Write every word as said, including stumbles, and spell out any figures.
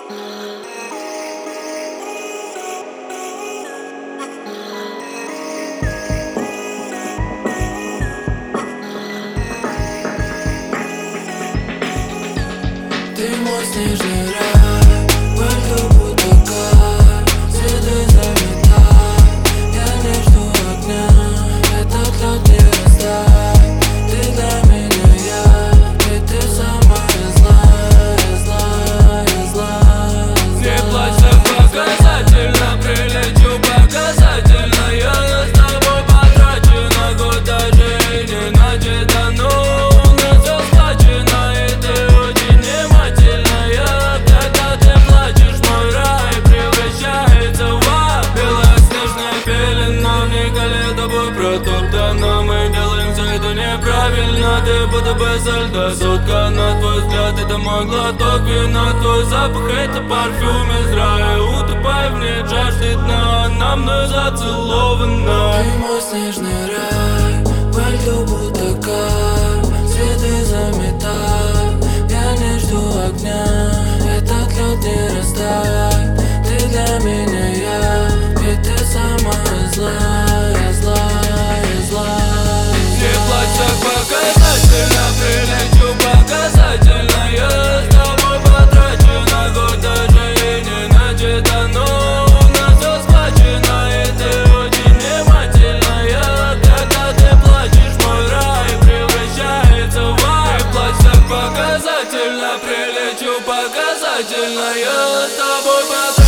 Ты мой снежный рай, во льду будто кар, следы заметай, я не жду огня, этот лед не растает. Ты для меня я, и ты самая злая, злая, злая. Не плачь так показательно, прилечу показательно. Я с тобой потрачу на года жизни, начата, но у нас все сплачено, и ты очень внимательная. Когда ты плачешь, мой рай превращается в ад. Белая снежная пелена, вне тобой протоптана. Мы делаем все это неправильно, ты будто бы со льда соткана. Твой взгляд — это мой глоток вина, твой запах — это парфюм из рая. Утопай в ней, жаждет дна, она мной зацелована. Ты мой снежный рай, во льду будто кар, следы заметай, я не жду огня, этот лед не растает. Ты для меня я, и ты самая злая, злая, злая. Не плачь так показательно, прилечу показательно. Я с тобой потрачу на года жизни, начата, но у нас все схвачено, и ты очень внимательная. Когда ты плачешь, мой рай превращается в ад. Не плачь так показательно, прилечу показательно. Я с тобой потрачу